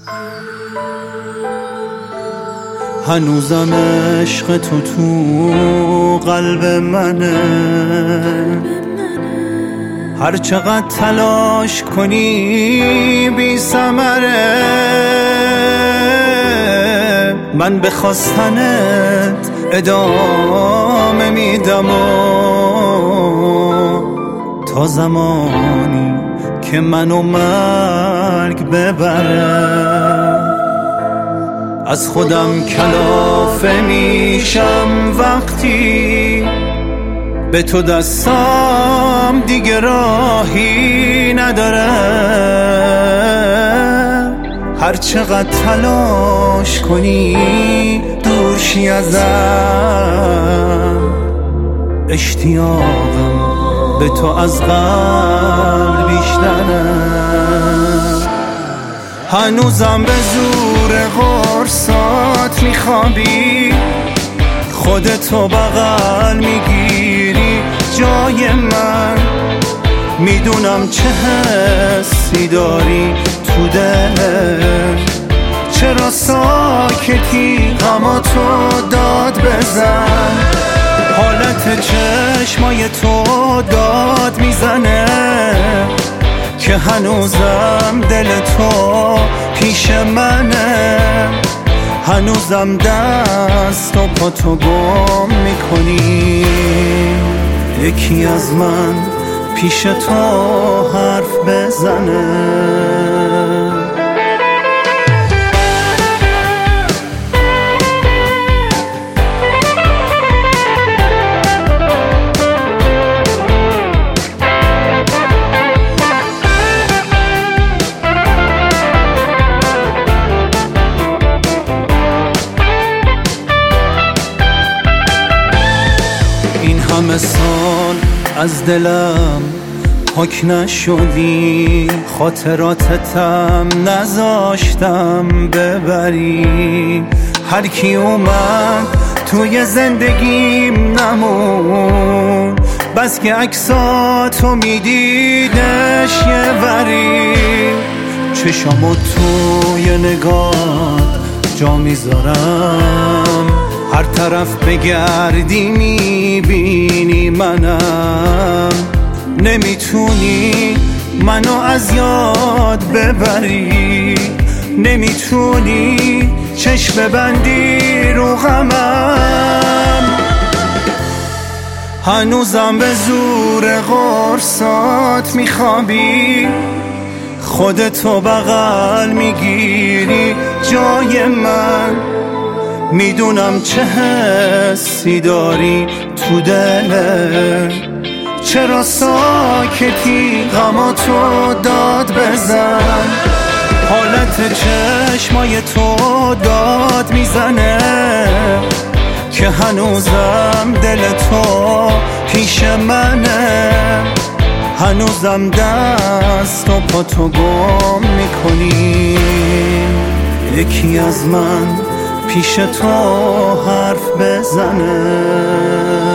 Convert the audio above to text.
هنوزم عشق تو قلب منه، هر چقدر تلاش کنی بی ثمره. من به خواستنت ادامه میدم تا زمانی که منو مرگ ببره. از خودم کلافه میشم وقتی به تو دستم دیگه راهی نداره. هر چقدر تلاش کنی دور شی ازم، اشتیاقم به تو از قلب بیشتره. هنوزم به زور قرصات میخوابی، خودتو بغل میگیری جای من. میدونم چه حسی داری تو دلت، چرا ساکتی غماتو داد بزن. حالت چشمای تو داد میزنه که هنوزم دل تو پیش منه. هنوزم دست و پا تو گم میکنی، یکی از من پیش تو حرف بزنه. همه سال از دلم پاک نشدی، خاطراتتم نذاشتم ببری. هر کی اومد توی زندگیم نمون، بس که عکساتو میدیدش یه وری. چشامو توی نگات جا میذارم، هر طرف بگردی میبینی منم. نمیتونی منو از یاد ببری، نمیتونی چشم ببندی رو غمم. هنوزم به زور قرصات میخوابی، خودتو بغل میگیری جای من. میدونم چه حسی داری تو دلت، چرا ساکتی غماتو داد بزن. حالت چشمای تو داد میزنه که هنوزم دل تو پیش منه. هنوزم دست و پا تو گم میکنی، یکی از من پیش تو حرف بزنه.